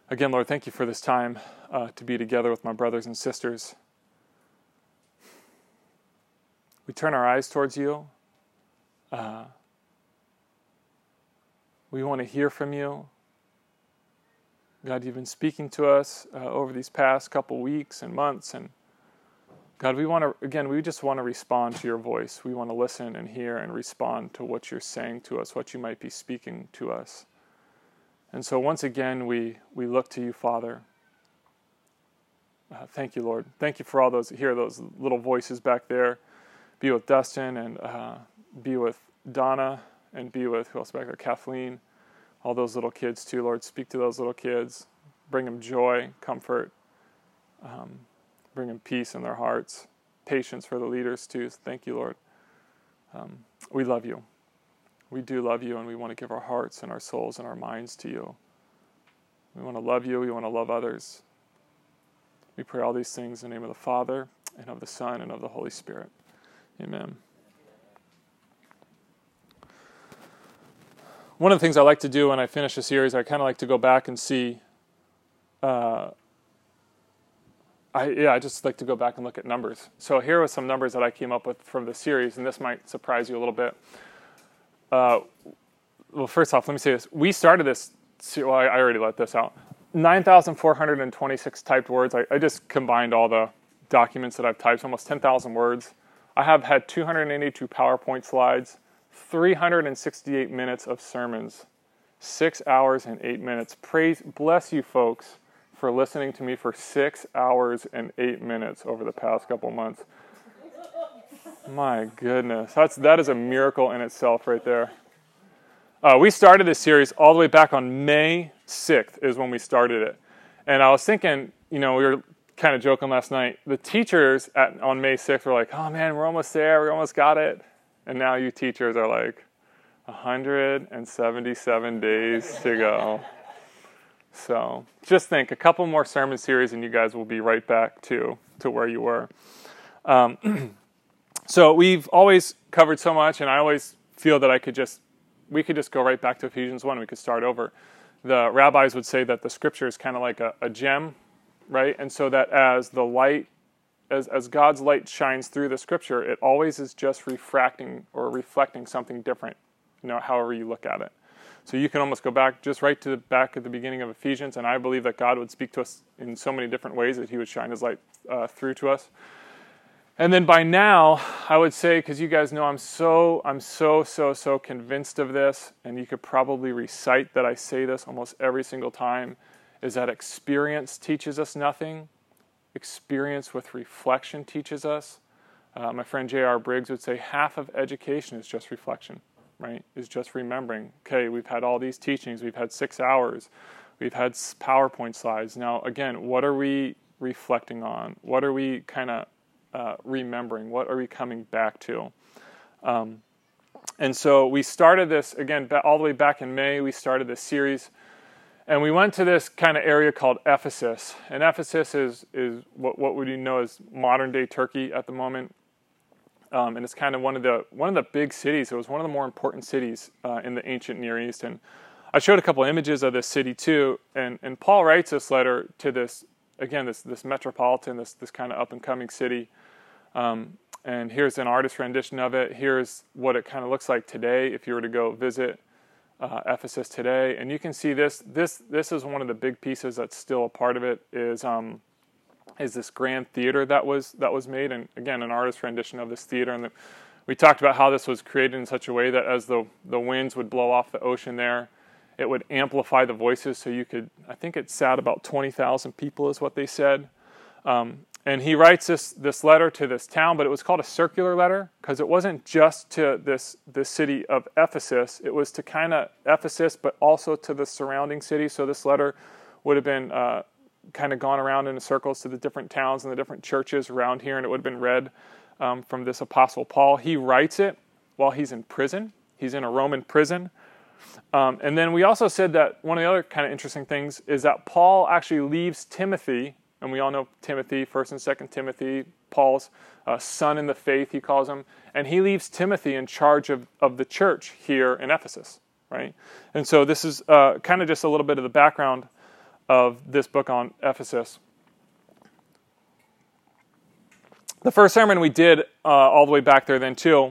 Again, Lord, thank you for this time to be together with my brothers and sisters. We turn our eyes towards you. We want to hear from you. God, you've been speaking to us over these past couple weeks and months. And God, we just want to respond to your voice. We want to listen and hear and respond to what you're saying to us, what you might be speaking to us. And so once again, we look to you, Father. Thank you, Lord. Thank you for all those little voices back there. Be with Dustin and be with Donna and be with, who else back there? Kathleen. All those little kids too, Lord. Speak to those little kids. Bring them joy, comfort. Bring them peace in their hearts. Patience for the leaders too. Thank you, Lord. We love you. We do love you, and we want to give our hearts and our souls and our minds to you. We want to love you. We want to love others. We pray all these things in the name of the Father, and of the Son, and of the Holy Spirit. Amen. One of the things I like to do when I finish a series, I kind of like to go back and see. I just like to go back and look at numbers. So here are some numbers that I came up with from the series, and this might surprise you a little bit. Well, first off, let me say this. We started this. Well, I already let this out. 9,426 typed words. I just combined all the documents that I've typed, almost 10,000 words. I have had 282 PowerPoint slides, 368 minutes of sermons, 6 hours and 8 minutes. Bless you folks for listening to me for 6 hours and 8 minutes over the past couple months. My goodness, that is a miracle in itself right there. We started this series all the way back on May 6th is when we started it. And I was thinking, we were kind of joking last night. The teachers on May 6th were like, oh man, we're almost there. We almost got it. And now you teachers are like, 177 days to go. So just think, a couple more sermon series and you guys will be right back to where you were. So we've always covered so much, and I always feel that we could just go right back to Ephesians 1. We could start over. The rabbis would say that the scripture is kind of like a gem, right? And so that as the light, as God's light shines through the scripture, it always is just refracting or reflecting something different, however you look at it. So you can almost go back just right to back at the beginning of Ephesians, and I believe that God would speak to us in so many different ways that he would shine his light through to us. And then by now, I would say, because you guys know I'm so convinced of this, and you could probably recite that I say this almost every single time, is that experience teaches us nothing. Experience with reflection teaches us. My friend J.R. Briggs would say half of education is just reflection, right? Is just remembering, okay, we've had all these teachings, we've had 6 hours, we've had PowerPoint slides. Now, again, what are we reflecting on? What are we kind of remembering? What are we coming back to? And so we started this, again, all the way back in May, we started this series, and we went to this kind of area called Ephesus. And Ephesus is what would you know as modern-day Turkey at the moment. And it's kind of one of the big cities. It was one of the more important cities in the ancient Near East. And I showed a couple images of this city too. And Paul writes this letter to this metropolitan, this kind of up-and-coming city. And here's an artist rendition of it. Here's what it kind of looks like today if you were to go visit Ephesus today. And you can see this is one of the big pieces that's still a part of it is this grand theater that was made. And again, an artist rendition of this theater. And we talked about how this was created in such a way that as the winds would blow off the ocean there, it would amplify the voices so you could, I think it sat about 20,000 people is what they said. And he writes this letter to this town, but it was called a circular letter because it wasn't just to this city of Ephesus. It was to kind of Ephesus, but also to the surrounding cities. So this letter would have been kind of gone around in circles to the different towns and the different churches around here, and it would have been read from this Apostle Paul. He writes it while he's in prison. He's in a Roman prison. And then we also said that one of the other kind of interesting things is that Paul actually leaves Timothy, and we all know Timothy, 1st and 2nd Timothy, Paul's son in the faith, he calls him, and he leaves Timothy in charge of the church here in Ephesus, right? And so this is kind of just a little bit of the background of this book on Ephesus. The first sermon we did all the way back there then too,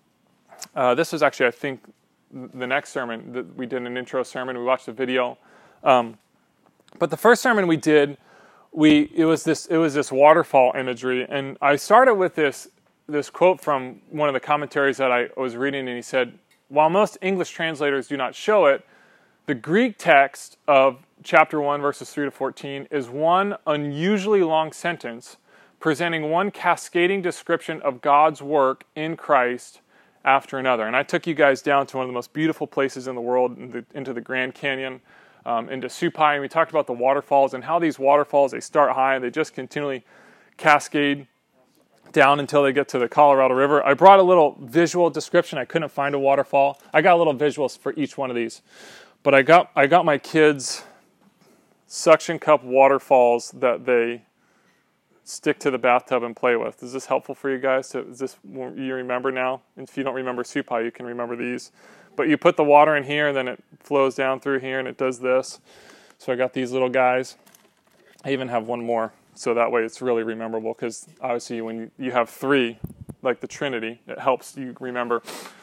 this was actually, I think, the next sermon that we did, an intro sermon. We watched the video. But the first sermon we did, it was this waterfall imagery. And I started with this quote from one of the commentaries that I was reading, and he said, while most English translators do not show it, the Greek text of chapter 1, verses 3 to 14 is one unusually long sentence presenting one cascading description of God's work in Christ after another. And I took you guys down to one of the most beautiful places in the world, into the Grand Canyon, into Supai, and we talked about the waterfalls and how these waterfalls, they start high and they just continually cascade down until they get to the Colorado River. I brought a little visual description. I couldn't find a waterfall. I got a little visuals for each one of these. But I got my kids suction cup waterfalls that they stick to the bathtub and play with. Is this helpful for you guys? Is this you remember now? If you don't remember Supai, you can remember these. But you put the water in here, and then it flows down through here, and it does this. So I got these little guys. I even have one more, so that way it's really rememberable, because obviously when you have three, like the Trinity, it helps you remember.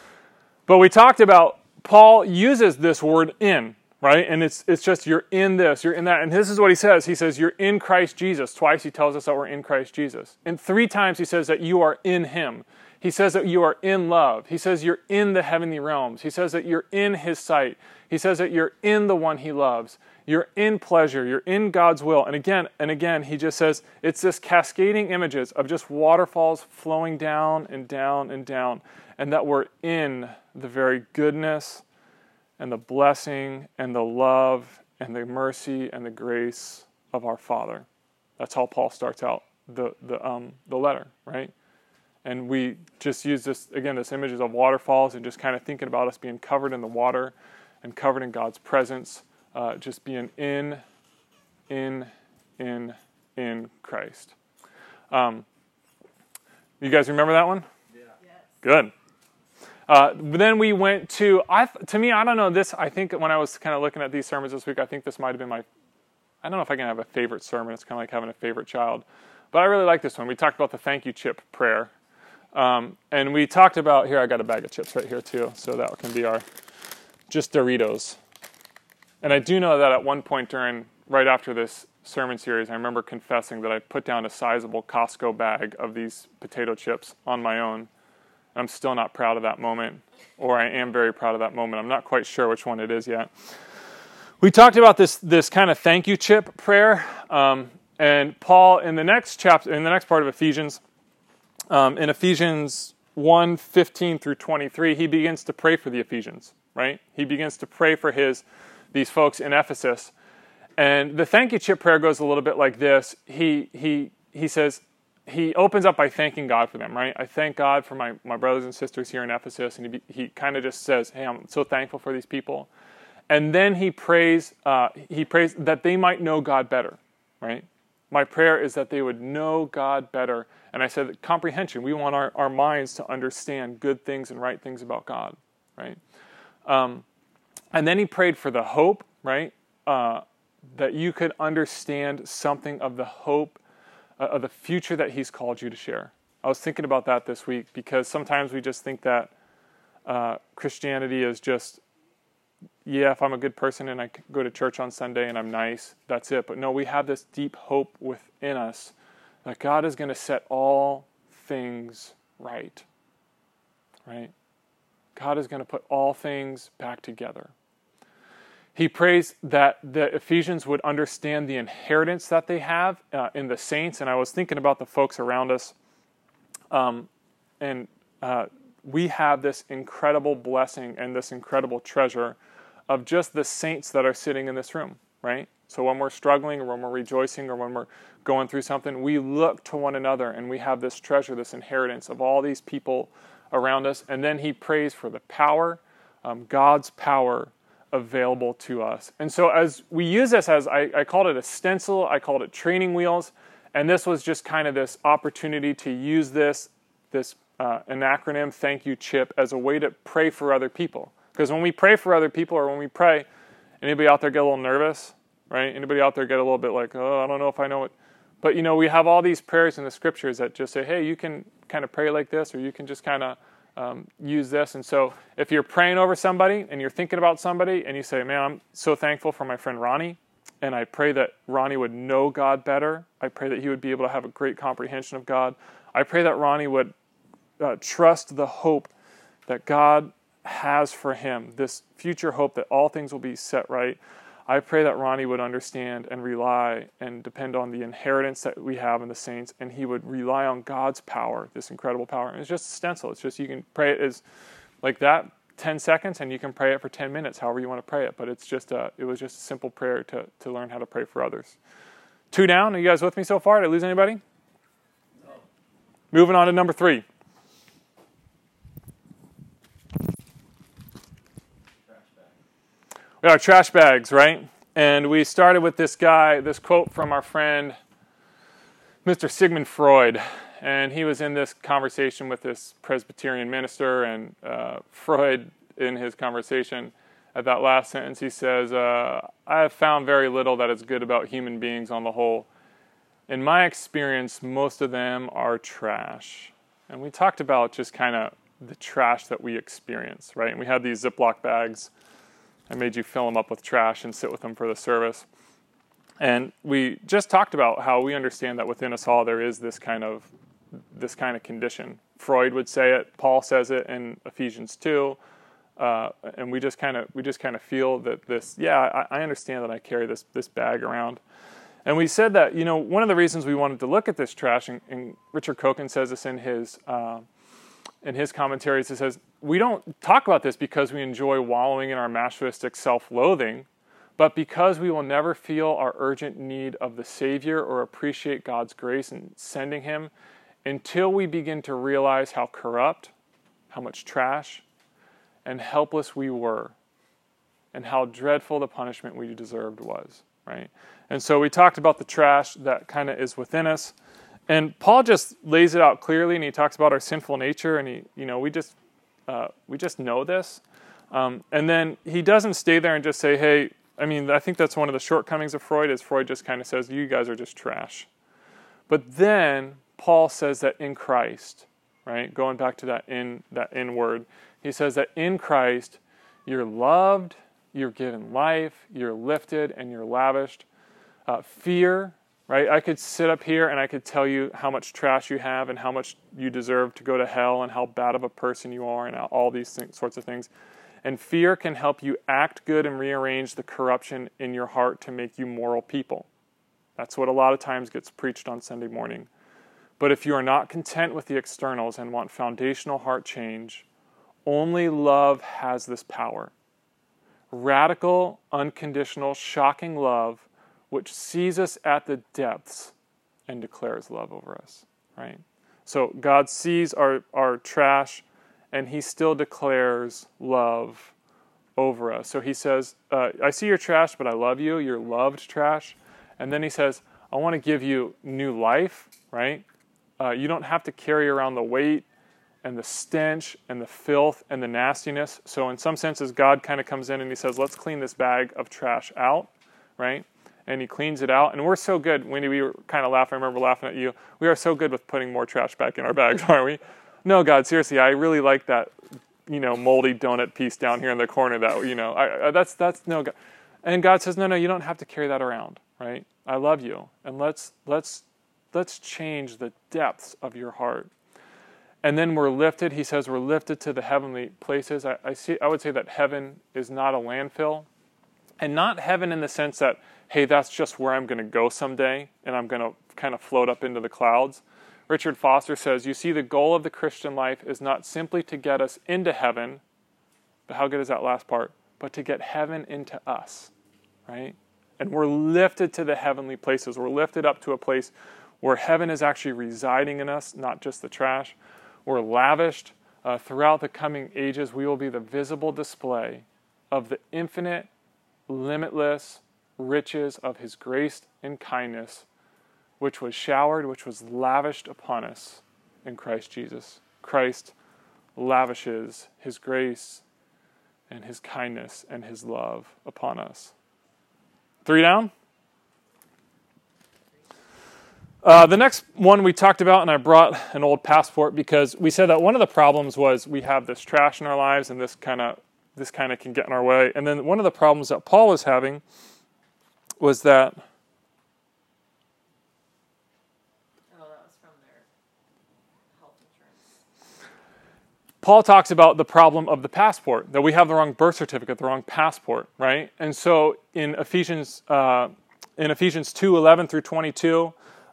But we talked about Paul uses this word in, right? And it's just you're in this, you're in that. And this is what he says. He says you're in Christ Jesus. Twice he tells us that we're in Christ Jesus. And 3 times he says that you are in him. He says that you are in love. He says you're in the heavenly realms. He says that you're in his sight. He says that you're in the one he loves. You're in pleasure. You're in God's will. And again, he just says it's this cascading images of just waterfalls flowing down and down and down. And that we're in the very goodness and the blessing and the love and the mercy and the grace of our Father. That's how Paul starts out the letter, right? And we just use this images of waterfalls and just kind of thinking about us being covered in the water and covered in God's presence, just being in Christ. You guys remember that one? Yeah. Yes. Good. Then we went to I don't know this. I think when I was kind of looking at these sermons this week, I think this might have been I don't know if I can have a favorite sermon. It's kind of like having a favorite child. But I really like this one. We talked about the thank you chip prayer. And we talked about, here I got a bag of chips right here too, so that can be our just Doritos. And I do know that at one point right after this sermon series, I remember confessing that I put down a sizable Costco bag of these potato chips on my own. I'm still not proud of that moment, or I am very proud of that moment. I'm not quite sure which one it is yet. We talked about this kind of thank you chip prayer, and Paul in the next chapter, in the next part of Ephesians, in Ephesians 1:15 through 23, he begins to pray for the Ephesians, right? He begins to pray for these folks in Ephesus, and the thank you chip prayer goes a little bit like this. He says. He opens up by thanking God for them, right? I thank God for my brothers and sisters here in Ephesus, and he kind of just says, hey, I'm so thankful for these people. And then he prays that they might know God better, right? My prayer is that they would know God better. And I said, comprehension, we want our minds to understand good things and right things about God, right? And then he prayed for the hope, right? That you could understand something of the hope of the future that he's called you to share. I was thinking about that this week because sometimes we just think that Christianity is just, if I'm a good person and I go to church on Sunday and I'm nice, that's it. But no, we have this deep hope within us that God is going to set all things right. God is going to put all things back together. He prays that the Ephesians would understand the inheritance that they have in the saints. And I was thinking about the folks around us. We have this incredible blessing and this incredible treasure of just the saints that are sitting in this room, right? So when we're struggling or when we're rejoicing or when we're going through something, we look to one another and we have this treasure, this inheritance of all these people around us. And then he prays for the power, God's power, available to us. And so as we use this as, I called it a stencil, I called it training wheels, and this was just kind of this opportunity to use this an acronym, thank you chip, as a way to pray for other people. Because when we pray for other people or when we pray, anybody out there get a little nervous? right? Anybody out there get a little bit like, oh, I don't know if I know it. But, we have all these prayers in the scriptures that just say, hey, you can kind of pray like this, or you can just kind of use this. And so if you're praying over somebody and you're thinking about somebody and you say, man, I'm so thankful for my friend Ronnie, and I pray that Ronnie would know God better. I pray that he would be able to have a great comprehension of God. I pray that Ronnie would trust the hope that God has for him, this future hope that all things will be set right. I pray that Ronnie would understand and rely and depend on the inheritance that we have in the saints, and he would rely on God's power, this incredible power. And it's just a stencil. It's just, you can pray it as like that, 10 seconds, and you can pray it for 10 minutes, however you want to pray it. But it's just it was just a simple prayer to learn how to pray for others. 2 down. Are you guys with me so far? Did I lose anybody? No. Moving on to number 3. We are trash bags, right? And we started with this quote from our friend, Mr. Sigmund Freud. And he was in this conversation with this Presbyterian minister, and Freud, in his conversation, at that last sentence, he says, I have found very little that is good about human beings on the whole. In my experience, most of them are trash. And we talked about just kind of the trash that we experience, right? And we had these Ziploc bags. I made you fill them up with trash and sit with them for the service. And we just talked about how we understand that within us all there is this kind of condition. Freud would say it. Paul says it in Ephesians 2. And we just kind of feel that this. Yeah, I understand that I carry this bag around. And we said that one of the reasons we wanted to look at this trash, and Richard Koken says this in his commentaries, it says, we don't talk about this because we enjoy wallowing in our masochistic self-loathing, but because we will never feel our urgent need of the Savior or appreciate God's grace in sending him until we begin to realize how corrupt, how much trash, and helpless we were, and how dreadful the punishment we deserved was, right? And so we talked about the trash that kind of is within us. And Paul just lays it out clearly, and he talks about our sinful nature, and we just know this. And then he doesn't stay there and just say, hey, I think that's one of the shortcomings of Freud, is Freud just kind of says, you guys are just trash. But then Paul says that in Christ, right, going back to that in word, he says that in Christ you're loved, you're given life, you're lifted, and you're lavished. Fear, right? I could sit up here and I could tell you how much trash you have and how much you deserve to go to hell and how bad of a person you are and all these sorts of things. And fear can help you act good and rearrange the corruption in your heart to make you moral people. That's what a lot of times gets preached on Sunday morning. But if you are not content with the externals and want foundational heart change, only love has this power. Radical, unconditional, shocking love which sees us at the depths and declares love over us, right? So God sees our trash, and he still declares love over us. So he says, I see your trash, but I love you. You're loved trash. And then he says, I want to give you new life, right? You don't have to carry around the weight and the stench and the filth and the nastiness. So in some senses, God kind of comes in and he says, let's clean this bag of trash out, right? And he cleans it out. And we're so good. Wendy, we were kind of laughing. I remember laughing at you. We are so good with putting more trash back in our bags, aren't we? No, God, seriously, I really like that, moldy donut piece down here in the corner that, that's no God. And God says, no, you don't have to carry that around, right? I love you. And let's change the depths of your heart. And then we're lifted. He says we're lifted to the heavenly places. I would say that heaven is not a landfill. And not heaven in the sense that, hey, that's just where I'm going to go someday, and I'm going to kind of float up into the clouds. Richard Foster says, you see, the goal of the Christian life is not simply to get us into heaven, but how good is that last part? But to get heaven into us, right? And we're lifted to the heavenly places. We're lifted up to a place where heaven is actually residing in us, not just the trash. We're lavished. Throughout the coming ages, we will be the visible display of the infinite, limitless riches of his grace and kindness, which was showered, which was lavished upon us in Christ Jesus. Christ lavishes his grace and his kindness and his love upon us. 3 down? The next one we talked about, and I brought an old passport because we said that one of the problems was we have this trash in our lives, and this kind of can get in our way. And then one of the problems that Paul was having was that. Oh, that was from their health insurance. Paul talks about the problem of the passport, that we have the wrong birth certificate, the wrong passport, right? And so in Ephesians 2:11 through 22.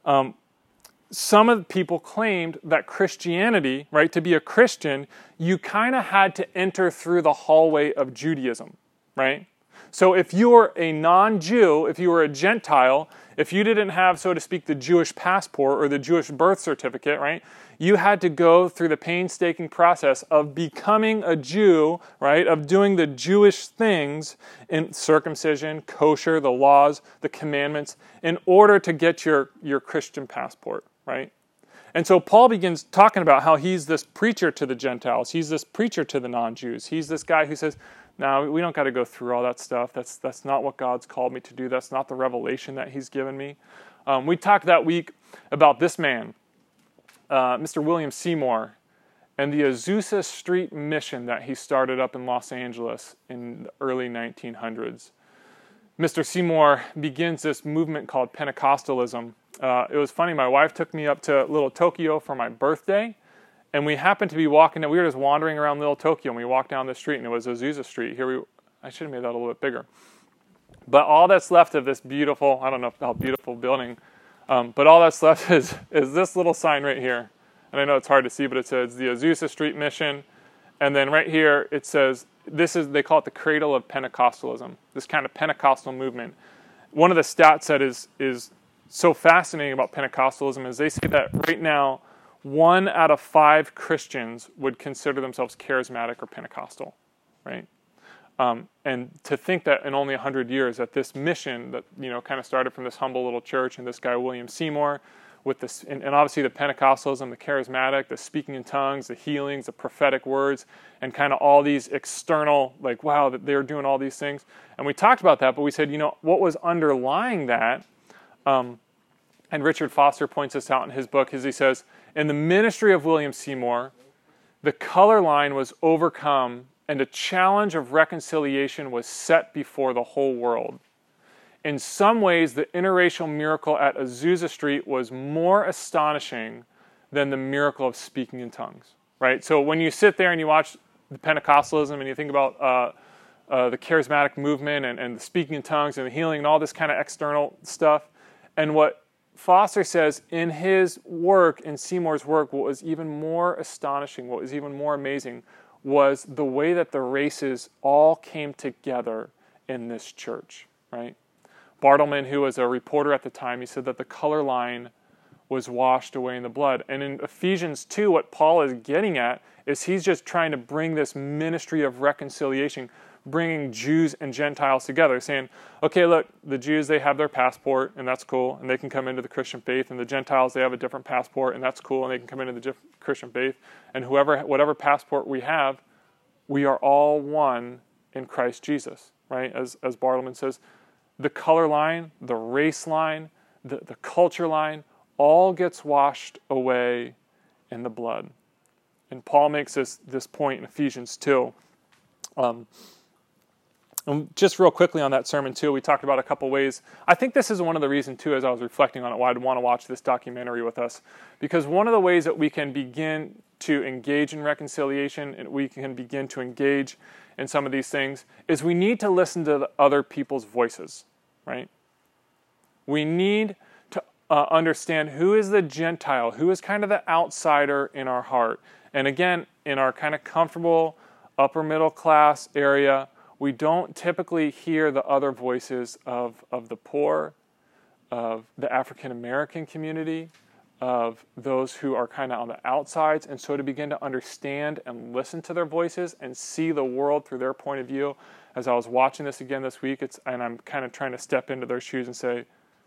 Some of the people claimed that Christianity, right, to be a Christian, you kind of had to enter through the hallway of Judaism, right? So if you were a non-Jew, if you were a Gentile, if you didn't have, so to speak, the Jewish passport or the Jewish birth certificate, right, you had to go through the painstaking process of becoming a Jew, right, of doing the Jewish things in circumcision, kosher, the laws, the commandments, in order to get your Christian passport, right? And so Paul begins talking about how he's this preacher to the Gentiles. He's this preacher to the non-Jews. He's this guy who says, no, we don't got to go through all that stuff. That's not what God's called me to do. That's not the revelation that he's given me. We talked that week about this man, Mr. William Seymour, and the Azusa Street mission that he started up in Los Angeles in the early 1900s. Mr. Seymour begins this movement called Pentecostalism. It was funny, my wife took me up to Little Tokyo for my birthday, and we happened to be walking, we were just wandering around Little Tokyo, and we walked down the street, and it was Azusa Street. I should have made that a little bit bigger. But all that's left of this beautiful, I don't know how beautiful building, but all that's left is this little sign right here. And I know it's hard to see, but it says the Azusa Street Mission. And then right here it says, they call it the cradle of Pentecostalism, this kind of Pentecostal movement. One of the stats that is so fascinating about Pentecostalism is they say that right now, 1 out of 5 Christians would consider themselves charismatic or Pentecostal, right? And to think that in only 100 years that this mission that, kind of started from this humble little church and this guy, William Seymour, with this, and obviously the Pentecostalism, the charismatic, the speaking in tongues, the healings, the prophetic words, and kind of all these external, like, wow, that they're doing all these things. And we talked about that, but we said, what was underlying that, and Richard Foster points this out in his book, is he says, in the ministry of William Seymour, the color line was overcome and a challenge of reconciliation was set before the whole world. In some ways, the interracial miracle at Azusa Street was more astonishing than the miracle of speaking in tongues, right? So when you sit there and you watch the Pentecostalism and you think about the charismatic movement and the speaking in tongues and the healing and all this kind of external stuff, and what Foster says in his work, in Seymour's work, what was even more astonishing, what was even more amazing, was the way that the races all came together in this church, right? Bartleman, who was a reporter at the time, he said that the color line was washed away in the blood. And in Ephesians 2, what Paul is getting at is he's just trying to bring this ministry of reconciliation, bringing Jews and Gentiles together, saying, okay, look, the Jews, they have their passport, and that's cool, and they can come into the Christian faith, and the Gentiles, they have a different passport, and that's cool, and they can come into the Christian faith, and whatever passport we have, we are all one in Christ Jesus, right? As Bartleman says, the color line, the race line, the culture line, all gets washed away in the blood. And Paul makes this point in Ephesians 2. And just real quickly on that sermon too, we talked about a couple ways. I think this is one of the reasons too, as I was reflecting on it, why I'd want to watch this documentary with us. Because one of the ways that we can begin to engage in reconciliation and we can begin to engage in some of these things is we need to listen to the other people's voices, right? We need to understand who is the Gentile, who is kind of the outsider in our heart. And again, in our kind of comfortable upper middle class area, we don't typically hear the other voices of the poor, of the African American community, of those who are kind of on the outsides. And so to begin to understand and listen to their voices and see the world through their point of view, as I was watching this again this week, and I'm kind of trying to step into their shoes and say,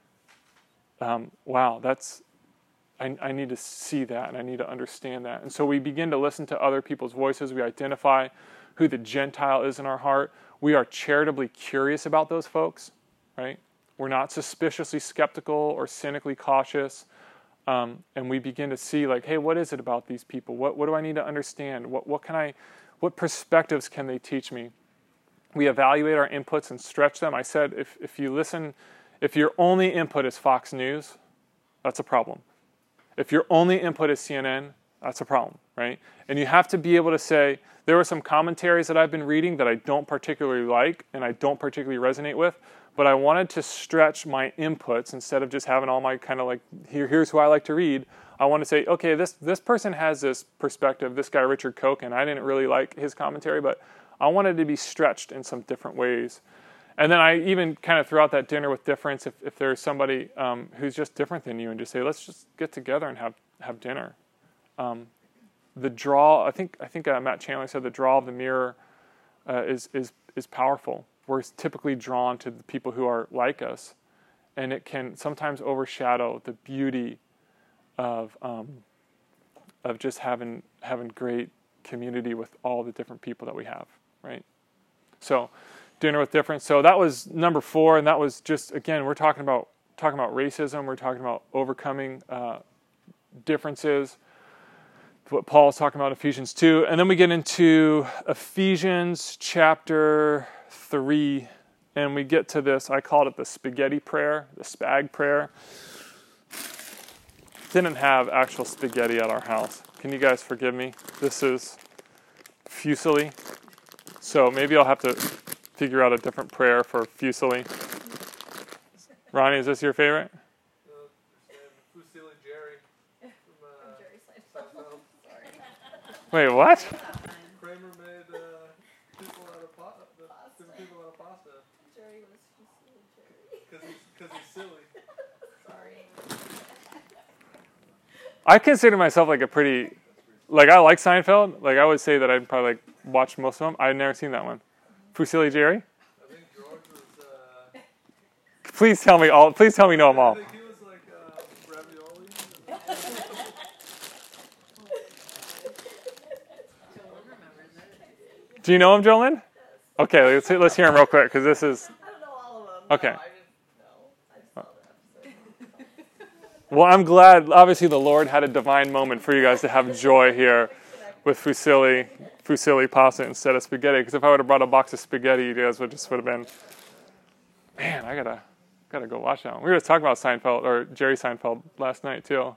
wow, I need to see that and I need to understand that. And so we begin to listen to other people's voices. We identify who the Gentile is in our heart. We are charitably curious about those folks, right? We're not suspiciously skeptical or cynically cautious. And we begin to see like, hey, what is it about these people? What do I need to understand? What perspectives can they teach me? We evaluate our inputs and stretch them. I said, if your only input is Fox News, that's a problem. If your only input is CNN, that's a problem, right? And you have to be able to say, there were some commentaries that I've been reading that I don't particularly like and I don't particularly resonate with, but I wanted to stretch my inputs instead of just having all my kind of like, here's who I like to read. I want to say, okay, this person has this perspective, this guy Richard Koch, and I didn't really like his commentary, but I wanted to be stretched in some different ways. And then I even kind of threw out that dinner with difference if there's somebody who's just different than you and just say, let's just get together and have dinner. The draw, I think Matt Chandler said the draw of the mirror is powerful. We're typically drawn to the people who are like us, and it can sometimes overshadow the beauty of just having great community with all the different people that we have, right? So, dinner with difference. So that was number 4, and that was just, again, we're talking about racism. We're talking about overcoming differences. What Paul's talking about in Ephesians 2. And then we get into Ephesians chapter 3, and we get to this, I called it the spaghetti prayer, the spag prayer. Didn't have actual spaghetti at our house. Can you guys forgive me? This is fusilli. So maybe I'll have to figure out a different prayer for fusilli. Ronnie, is this your favorite? Fusilli Jerry from Jerry Seinfeld. Sorry. Wait, what? Kramer made people out of pasta. Jerry was Jerry. Because he's silly. Sorry. I consider myself like a pretty, like I like Seinfeld. Like I would say that I'd probably like watch most of them. I've never seen that one. Fusilli Jerry? I think George was... Please tell me know them all. I think he was like ravioli. Joel remembers it. Do you know him, Jolyn? Okay, let's hear him real quick because this is. I don't know all of them. Okay. No, I just saw the episode. Well, I'm glad. Obviously, the Lord had a divine moment for you guys to have joy here with fusilli pasta instead of spaghetti. Because if I would have brought a box of spaghetti, you guys would have been, man, I gotta go watch that one. We were just talking about Seinfeld or Jerry Seinfeld last night too.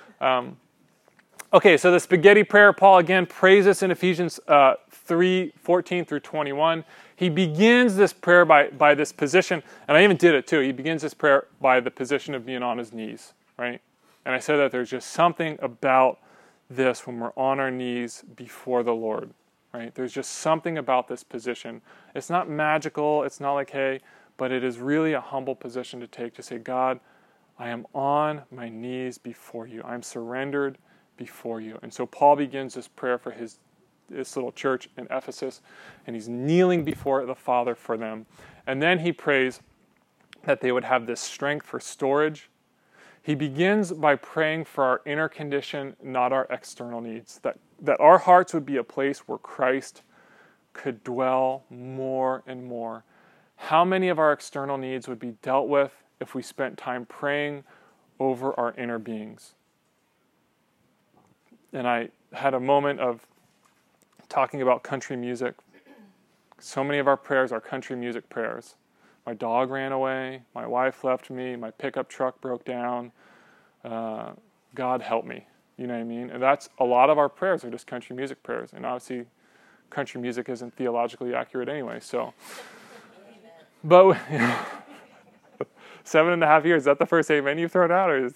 Okay, so the spaghetti prayer, Paul again prays us in Ephesians 3:14 through 21. He begins this prayer by this position, and I even did it too. He begins this prayer by the position of being on his knees, right? And I said that there's just something about this when we're on our knees before the Lord, right? There's just something about this position. It's not magical. It's not like, hey, but it is really a humble position to take to say, God, I am on my knees before you. I'm surrendered before you. And so Paul begins this prayer for this little church in Ephesus, and he's kneeling before the Father for them. And then he prays that they would have this strength for storage. He begins by praying for our inner condition, not our external needs, that our hearts would be a place where Christ could dwell more and more. How many of our external needs would be dealt with if we spent time praying over our inner beings? And I had a moment of talking about country music. So many of our prayers are country music prayers. My dog ran away. My wife left me. My pickup truck broke down. God help me. You know what I mean? And that's a lot of our prayers are just country music prayers. And obviously, country music isn't theologically accurate anyway. So, but 7.5 years. Is that the first amen you've thrown out, or is?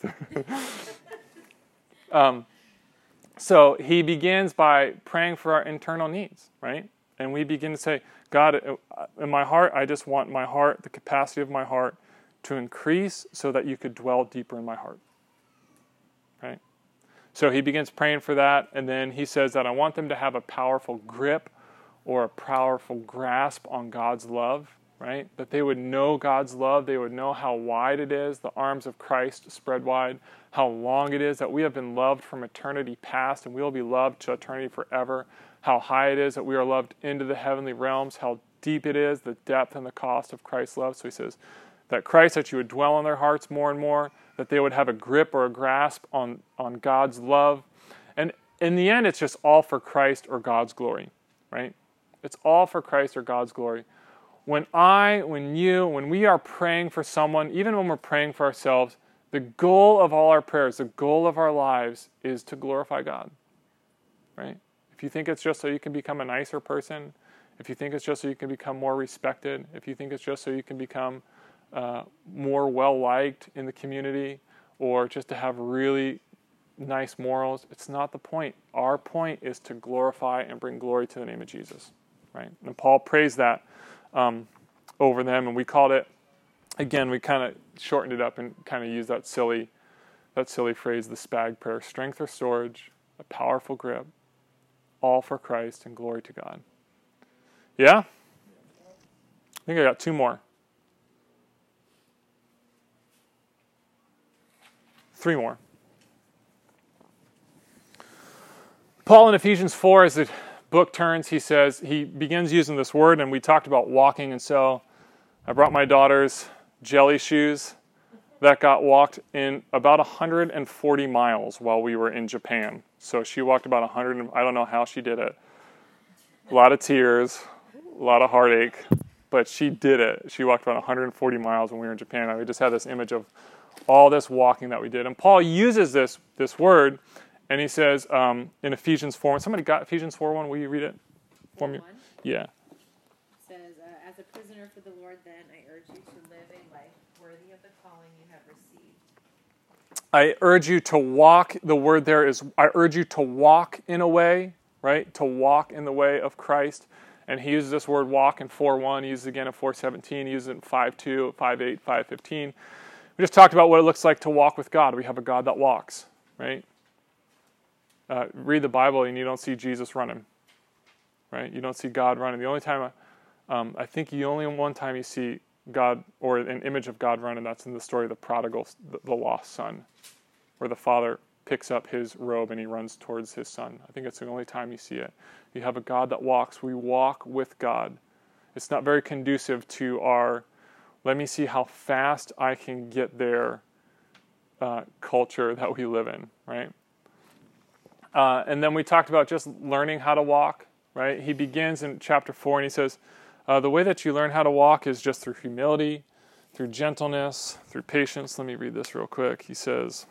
So he begins by praying for our internal needs, right? And we begin to say, God, in my heart, I just want my heart, the capacity of my heart, to increase so that you could dwell deeper in my heart, right? So he begins praying for that, and then he says that I want them to have a powerful grip or a powerful grasp on God's love, right? That they would know God's love. They would know how wide it is, the arms of Christ spread wide, how long it is that we have been loved from eternity past and we will be loved to eternity forever, how high it is that we are loved into the heavenly realms, how deep it is, the depth and the cost of Christ's love. So he says, that Christ, that you would dwell in their hearts more and more, that they would have a grip or a grasp on God's love. And in the end, it's just all for Christ or God's glory, right? It's all for Christ or God's glory. When we are praying for someone, even when we're praying for ourselves, the goal of all our prayers, the goal of our lives is to glorify God, right? If you think it's just so you can become a nicer person, if you think it's just so you can become more respected, if you think it's just so you can become more well-liked in the community, or just to have really nice morals, it's not the point. Our point is to glorify and bring glory to the name of Jesus, right? And Paul prays that over them, and we called it, again, we kind of shortened it up and kind of used that silly phrase, the SPAG prayer: strength or storage, a powerful grip, all for Christ and glory to God. Yeah? I think I got 2 more. 3 more. Paul in Ephesians 4, as the book turns, he begins using this word, and we talked about walking, and so I brought my daughter's jelly shoes that got walked in about 140 miles while we were in Japan. So she walked about 100, I don't know how she did it. A lot of tears, a lot of heartache, but she did it. She walked about 140 miles when we were in Japan. And we just had this image of all this walking that we did. And Paul uses this word, and he says in Ephesians 4, somebody got Ephesians 4:1, will you read it for me? Yeah. It says, as a prisoner for the Lord, then, I urge you to live a life worthy of the calling you have received. I urge you to walk, the word there is, I urge you to walk in a way, right? To walk in the way of Christ. And he uses this word walk in 4:1, he uses it again in 4:17, he uses it in 5:2, 5:8, 5:15. We just talked about what it looks like to walk with God. We have a God that walks, right? Read the Bible and you don't see Jesus running, right? You don't see God running. The only time, I think the only one time you see God or an image of God running, that's in the story of the prodigal, the lost son, where the father picks up his robe and he runs towards his son. I think it's the only time you see it. You have a God that walks. We walk with God. It's not very conducive to our, let me see how fast I can get there culture that we live in, right? And then we talked about just learning how to walk, right? He begins in chapter 4 and he says, the way that you learn how to walk is just through humility, through gentleness, through patience. Let me read this real quick. He says,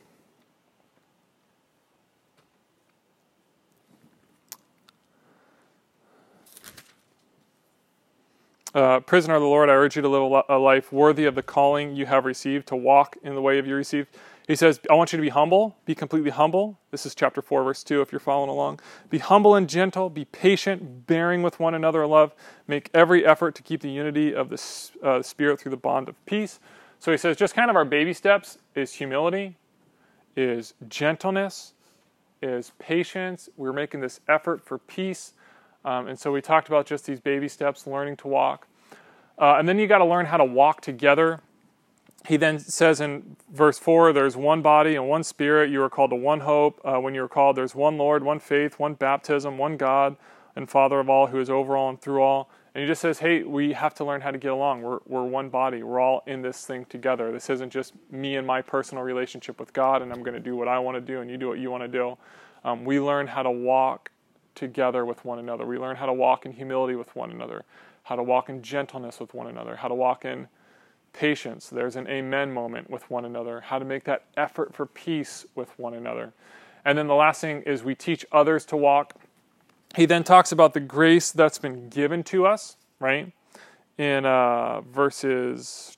prisoner of the Lord, I urge you to live a life worthy of the calling you have received, to walk in the way you received. He says, I want you to be humble, be completely humble. This is chapter 4, verse 2, if you're following along. Be humble and gentle, be patient, bearing with one another in love. Make every effort to keep the unity of the Spirit through the bond of peace. So he says, just kind of our baby steps is humility, is gentleness, is patience. We're making this effort for peace. And so we talked about just these baby steps, learning to walk. And then you got to learn how to walk together. He then says in verse 4, there's one body and one spirit. You are called to one hope. When you are called, there's one Lord, one faith, one baptism, one God and Father of all, who is over all and through all. And he just says, hey, we have to learn how to get along. We're one body. We're all in this thing together. This isn't just me and my personal relationship with God, and I'm going to do what I want to do, and you do what you want to do. We learn how to walk together with one another. We learn how to walk in humility with one another, how to walk in gentleness with one another, how to walk in patience. There's an amen moment with one another, how to make that effort for peace with one another. And then the last thing is we teach others to walk. He then talks about the grace that's been given to us, right? In verses...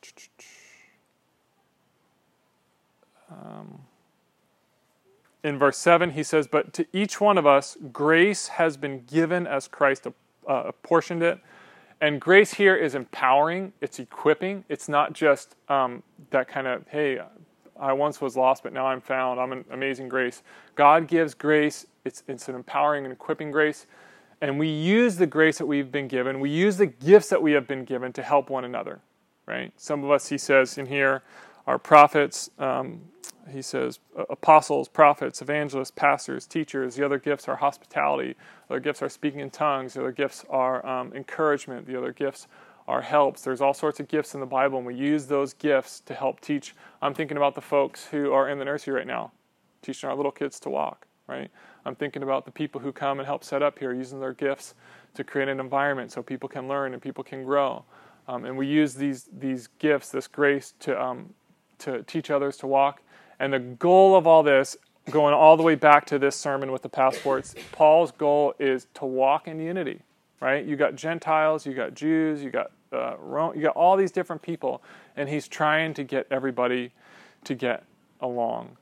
in verse 7, he says, but to each one of us, grace has been given as Christ apportioned it. And grace here is empowering, it's equipping. It's not just that kind of, hey, I once was lost, but now I'm found. I'm an amazing grace. God gives grace. It's an empowering and equipping grace. And we use the grace that we've been given. We use the gifts that we have been given to help one another, right? Some of us, he says in here, are prophets. He says apostles, prophets, evangelists, pastors, teachers. The other gifts are hospitality. The other gifts are speaking in tongues. The other gifts are encouragement. The other gifts our helps. There's all sorts of gifts in the Bible, and we use those gifts to help teach. I'm thinking about the folks who are in the nursery right now, teaching our little kids to walk, right? I'm thinking about the people who come and help set up here, using their gifts to create an environment so people can learn and people can grow. And we use these gifts, this grace, to teach others to walk. And the goal of all this, going all the way back to this sermon with the passports, Paul's goal is to walk in unity, right? You got Gentiles, you got Jews, you got Rome, you got all these different people, and he's trying to get everybody to get along.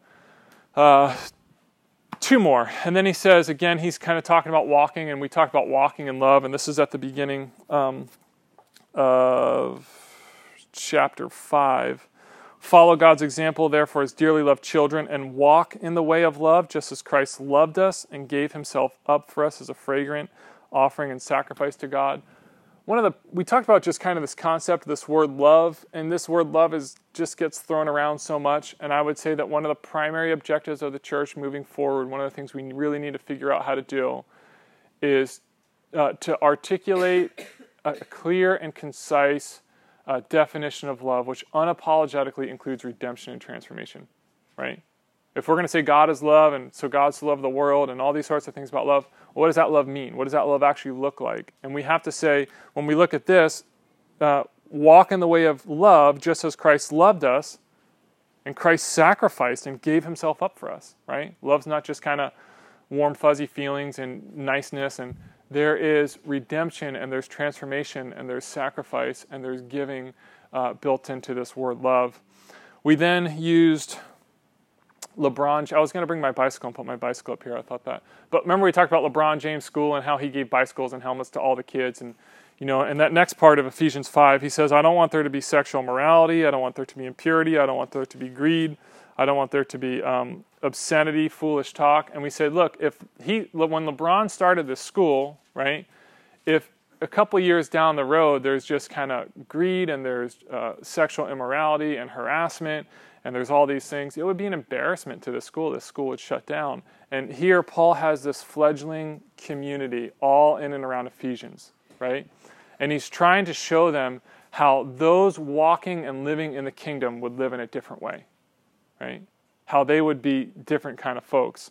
Two more, and then he says, again, he's kind of talking about walking, and we talked about walking in love, and this is at the beginning of chapter 5. Follow God's example, therefore, as dearly loved children, and walk in the way of love, just as Christ loved us and gave himself up for us as a fragrant offering and sacrifice to God. We talked about just kind of this concept, this word love, and this word love just gets thrown around so much, and I would say that one of the primary objectives of the church moving forward, one of the things we really need to figure out how to do, is to articulate a clear and concise definition of love, which unapologetically includes redemption and transformation, right? If we're going to say God is love, and so God's to love the world, and all these sorts of things about love, what does that love mean? What does that love actually look like? And we have to say, when we look at this, walk in the way of love, just as Christ loved us, and Christ sacrificed and gave himself up for us, right? Love's not just kind of warm, fuzzy feelings and niceness, and there is redemption, and there's transformation, and there's sacrifice, and there's giving built into this word love. We then used LeBron. I was going to bring my bicycle and put my bicycle up here. I thought that. But remember we talked about LeBron James' school and how he gave bicycles and helmets to all the kids. And, in that next part of Ephesians 5, he says, I don't want there to be sexual immorality. I don't want there to be impurity. I don't want there to be greed. I don't want there to be obscenity, foolish talk. And we said, look, when LeBron started this school, right, if a couple years down the road there's just kind of greed and there's sexual immorality and harassment and there's all these things, it would be an embarrassment to the school. The school would shut down. And here Paul has this fledgling community all in and around Ephesians, right? And he's trying to show them how those walking and living in the kingdom would live in a different way, right? How they would be different kind of folks.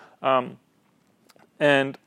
And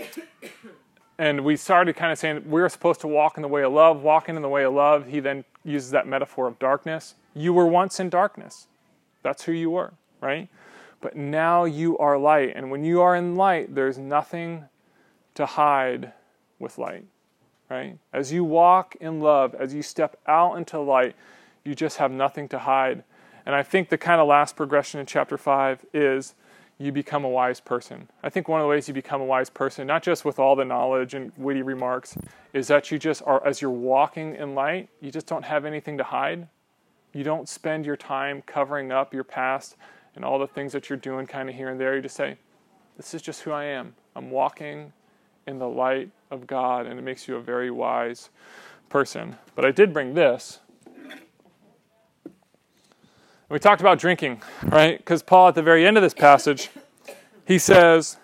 we started kind of saying we're supposed to walk in the way of love. Walking in the way of love, he then uses that metaphor of darkness. You were once in darkness. That's who you were, right? But now you are light. And when you are in light, there's nothing to hide with light, right? As you walk in love, as you step out into light, you just have nothing to hide. And I think the kind of last progression in chapter 5 is you become a wise person. I think one of the ways you become a wise person, not just with all the knowledge and witty remarks, is that you just are, as you're walking in light, you just don't have anything to hide. You don't spend your time covering up your past and all the things that you're doing kind of here and there. You just say, this is just who I am. I'm walking in the light of God, and it makes you a very wise person. But I did bring this. We talked about drinking, right? Because Paul, at the very end of this passage, he says,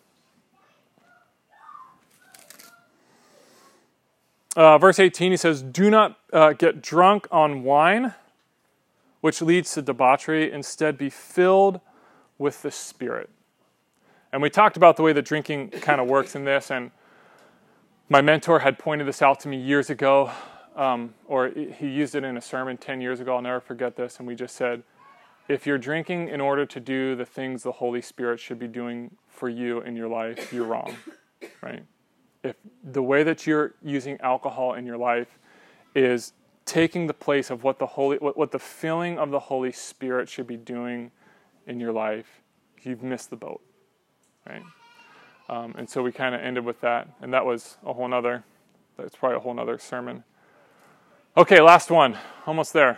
verse 18, he says, do not get drunk on wine, which leads to debauchery. Instead, be filled with the Spirit. And we talked about the way that drinking kind of works in this, and my mentor had pointed this out to me years ago, or he used it in a sermon 10 years ago. I'll never forget this. And we just said, if you're drinking in order to do the things the Holy Spirit should be doing for you in your life, you're wrong, right? If the way that you're using alcohol in your life is taking the place of what the filling of the Holy Spirit should be doing in your life, you've missed the boat, right? And so we kind of ended with that, and that's probably a whole nother sermon. Okay, last one. Almost there.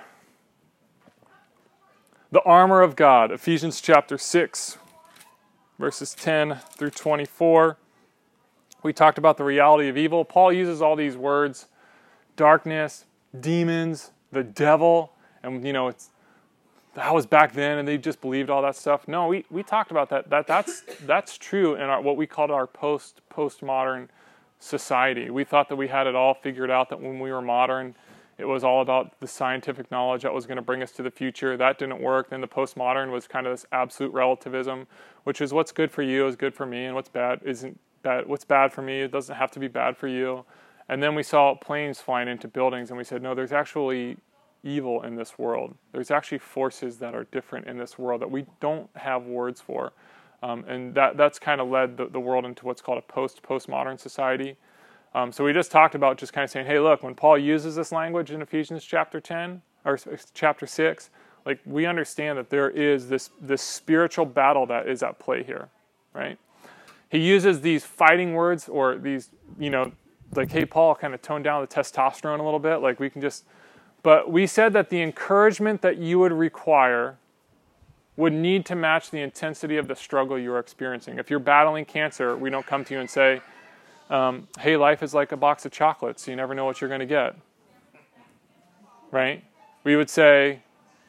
The armor of God, Ephesians chapter 6, verses 10 through 24. We talked about the reality of evil. Paul uses all these words, darkness, demons, the devil, and that was back then, and they just believed all that stuff. No, we talked about that. That's true in what we called our postmodern society. We thought that we had it all figured out, that when we were modern, it was all about the scientific knowledge that was going to bring us to the future. That didn't work. Then the postmodern was kind of this absolute relativism, which is what's good for you is good for me, and what's bad isn't bad. What's bad for me, it doesn't have to be bad for you. And then we saw planes flying into buildings, and we said, no, there's actually evil in this world. There's actually forces that are different in this world that we don't have words for. And that's kind of led the world into what's called a postmodern society. So we just talked about just kind of saying, hey, look, when Paul uses this language in Ephesians chapter 10, or chapter 6, like we understand that there is this spiritual battle that is at play here, right? He uses these fighting words, or these, like, hey, Paul, kind of tone down the testosterone a little bit. Like we can just, but we said that the encouragement that you would require would need to match the intensity of the struggle you're experiencing. If you're battling cancer, we don't come to you and say, hey, life is like a box of chocolates. You never know what you're going to get. Right? We would say,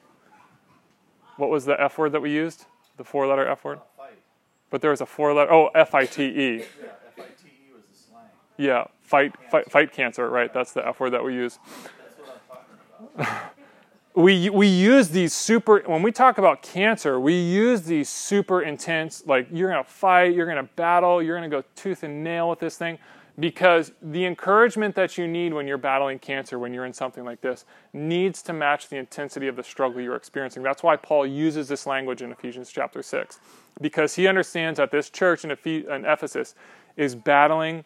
what was the F word that we used? The 4-letter F word? Fight. But there was a 4-letter, F-I-T-E. Yeah, F-I-T-E was the slang. Yeah, fight cancer, right? That's the F word that we use. That's what I'm talking about. We use these when we talk about cancer, we use these super intense, like you're going to fight, you're going to battle, you're going to go tooth and nail with this thing, because the encouragement that you need when you're battling cancer, when you're in something like this, needs to match the intensity of the struggle you're experiencing. That's why Paul uses this language in Ephesians chapter 6, because he understands that this church in Ephesus is battling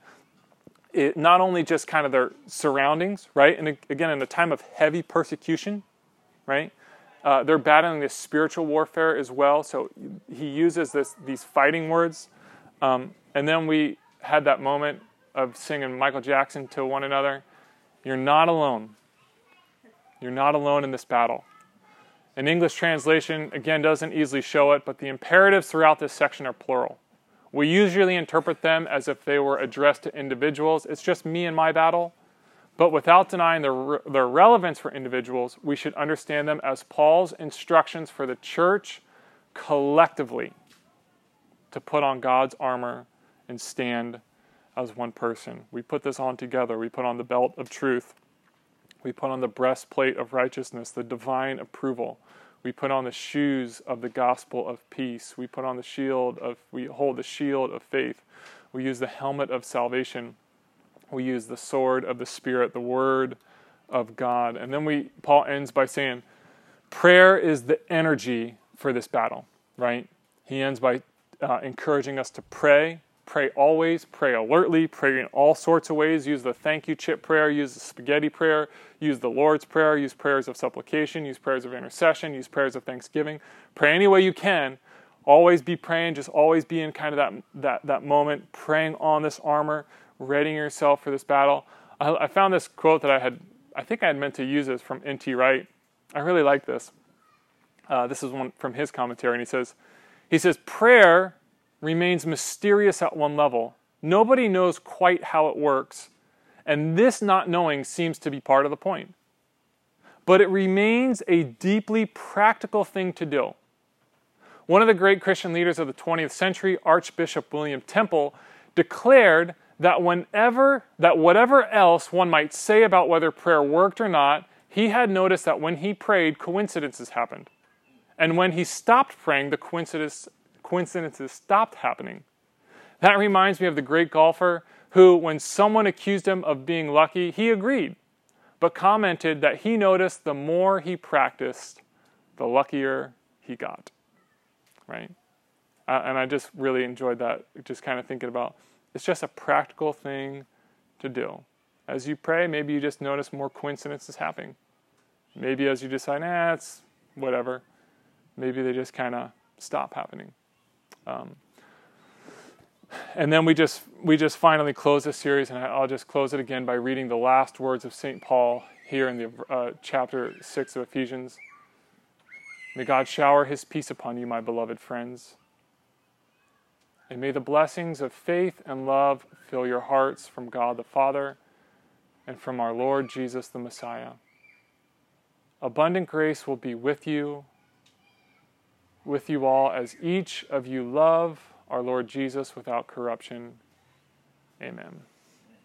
not only just kind of their surroundings, right? And again, in a time of heavy persecution, right? They're battling this spiritual warfare as well. So he uses these fighting words. And then we had that moment of singing Michael Jackson to one another. You're not alone. You're not alone in this battle. An English translation, again, doesn't easily show it, but the imperatives throughout this section are plural. We usually interpret them as if they were addressed to individuals. It's just me and my battle. But without denying their relevance for individuals, we should understand them as Paul's instructions for the church collectively to put on God's armor and stand as one person. We put this on together. We put on the belt of truth. We put on the breastplate of righteousness, the divine approval. We put on the shoes of the gospel of peace. We put on we hold the shield of faith. We use the helmet of salvation. We use the sword of the Spirit, the Word of God. And then Paul ends by saying, prayer is the energy for this battle, right? He ends by encouraging us to pray always, pray alertly, pray in all sorts of ways. Use the thank you chip prayer, use the spaghetti prayer, use the Lord's Prayer, use prayers of supplication, use prayers of intercession, use prayers of thanksgiving. Pray any way you can. Always be praying, just always be in kind of that moment, praying on this armor, readying yourself for this battle. I found this quote that I think I had meant to use this from N.T. Wright. I really like this. This is one from his commentary, and he says, prayer remains mysterious at one level. Nobody knows quite how it works, and this not knowing seems to be part of the point. But it remains a deeply practical thing to do. One of the great Christian leaders of the 20th century, Archbishop William Temple, declared that whatever else one might say about whether prayer worked or not, he had noticed that when he prayed, coincidences happened. And when he stopped praying, the coincidences stopped happening. That reminds me of the great golfer who, when someone accused him of being lucky, he agreed, but commented that he noticed the more he practiced, the luckier he got. Right? And I just really enjoyed that, just kind of thinking about, it's just a practical thing to do. As you pray, maybe you just notice more coincidences happening. Maybe as you decide, it's whatever, maybe they just kind of stop happening. And then we just finally close this series, and I'll just close it again by reading the last words of St. Paul here in the chapter 6 of Ephesians. May God shower his peace upon you, my beloved friends. And may the blessings of faith and love fill your hearts from God the Father and from our Lord Jesus the Messiah. Abundant grace will be with you all as each of you love our Lord Jesus without corruption. Amen.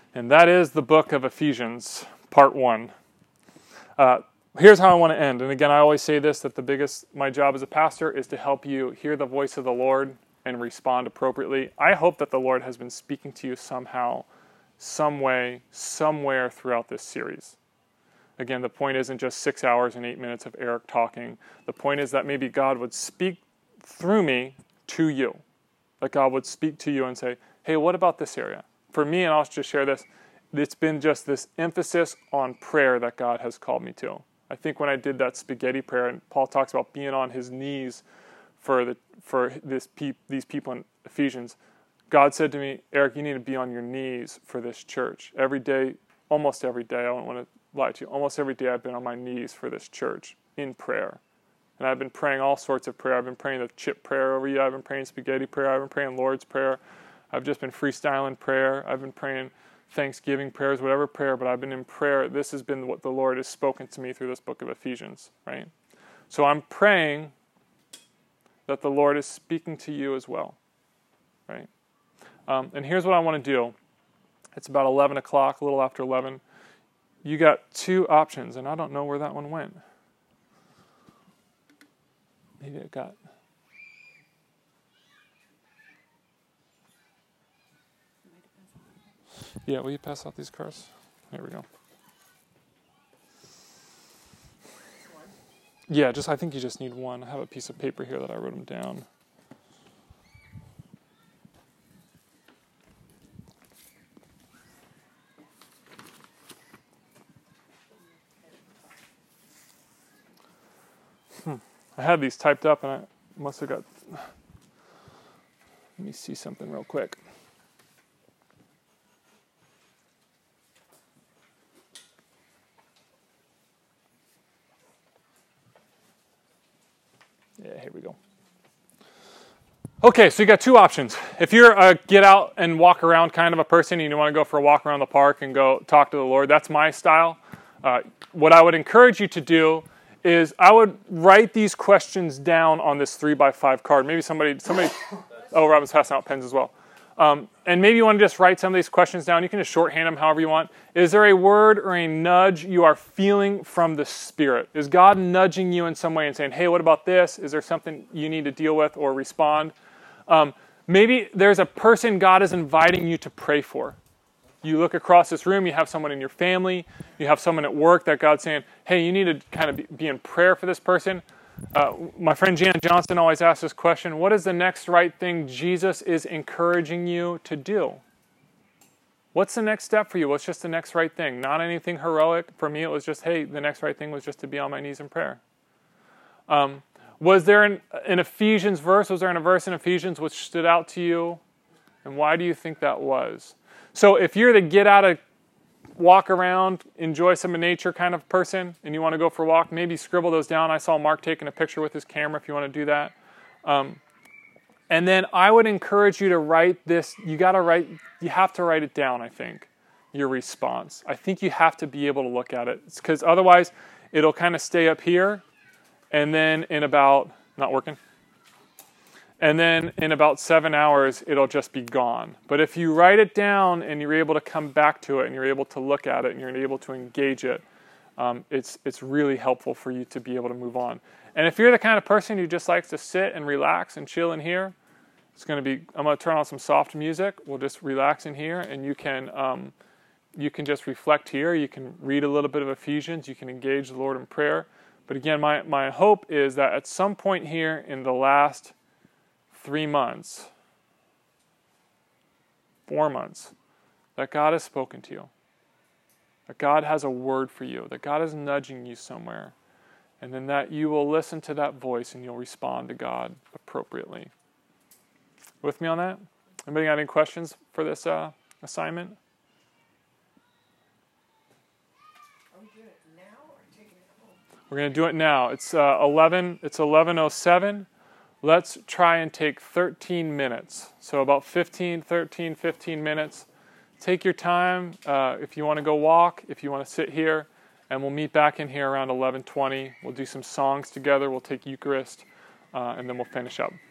And that is the book of Ephesians, part 1. Here's how I want to end. And again, I always say this, that my job as a pastor is to help you hear the voice of the Lord and respond appropriately. I hope that the Lord has been speaking to you somehow, some way, somewhere throughout this series. Again, the point isn't just 6 hours and 8 minutes of Eric talking. The point is that maybe God would speak through me to you. That God would speak to you and say, hey, what about this area? For me, and I'll just share this, it's been just this emphasis on prayer that God has called me to. I think when I did that spaghetti prayer, and Paul talks about being on his knees for these people in Ephesians, God said to me, Eric, you need to be on your knees for this church. Every day, almost every day, I don't want to lie to you, almost every day I've been on my knees for this church in prayer. And I've been praying all sorts of prayer. I've been praying the chip prayer over you. I've been praying spaghetti prayer. I've been praying Lord's Prayer. I've just been freestyling prayer. I've been praying Thanksgiving prayers, whatever prayer, but I've been in prayer. This has been what the Lord has spoken to me through this book of Ephesians, right? So I'm praying that the Lord is speaking to you as well, right? And here's what I want to do. It's about 11 o'clock, a little after 11. You got two options, and I don't know where that one went. Maybe it got... Yeah, will you pass out these cards? There we go. Yeah, I think you just need one. I have a piece of paper here that I wrote them down. I had these typed up and I must have got... Let me see something real quick. Yeah, here we go. Okay, so you got two options. If you're a get out and walk around kind of a person and you want to go for a walk around the park and go talk to the Lord, that's my style. What I would encourage you to do is I would write these questions down on this 3x5 card. Maybe somebody. Oh, Robin's passing out pens as well. And maybe you want to just write some of these questions down. You can just shorthand them however you want. Is there a word or a nudge you are feeling from the Spirit? Is God nudging you in some way and saying, hey, what about this? Is there something you need to deal with or respond? Maybe there's a person God is inviting you to pray for. You look across this room, you have someone in your family, you have someone at work that God's saying, hey, you need to kind of be in prayer for this person. My friend Jan Johnson always asks this question, what is the next right thing Jesus is encouraging you to do? What's the next step for you? What's just the next right thing? Not anything heroic. For me, it was just, hey, the next right thing was just to be on my knees in prayer. Was there an Ephesians verse, was there a verse in Ephesians which stood out to you? And why do you think that was? So if you're the get out of, walk around, enjoy some of nature kind of person, and you want to go for a walk, maybe scribble those down. I saw Mark taking a picture with his camera if you want to do that. And then I would encourage you to write this. You have to write it down, I think, your response. I think you have to be able to look at it, because otherwise it'll kind of stay up here, and then in about, not working, and then in about 7 hours, it'll just be gone. But if you write it down and you're able to come back to it and you're able to look at it and you're able to engage it, it's really helpful for you to be able to move on. And if you're the kind of person who just likes to sit and relax and chill in here, I'm going to turn on some soft music. We'll just relax in here, and you can just reflect here. You can read a little bit of Ephesians. You can engage the Lord in prayer. But again, my hope is that at some point here in the last 3 months, 4 months, that God has spoken to you, that God has a word for you, that God is nudging you somewhere, and then that you will listen to that voice and you'll respond to God appropriately. With me on that? Anybody got any questions for this assignment? Are we doing it now or taking it home? We're going to do it now. It's 11:07. Let's try and take 13 minutes. So about 15 minutes. Take your time. If you want to go walk, if you want to sit here, and we'll meet back in here around 11:20. We'll do some songs together. We'll take Eucharist, and then we'll finish up.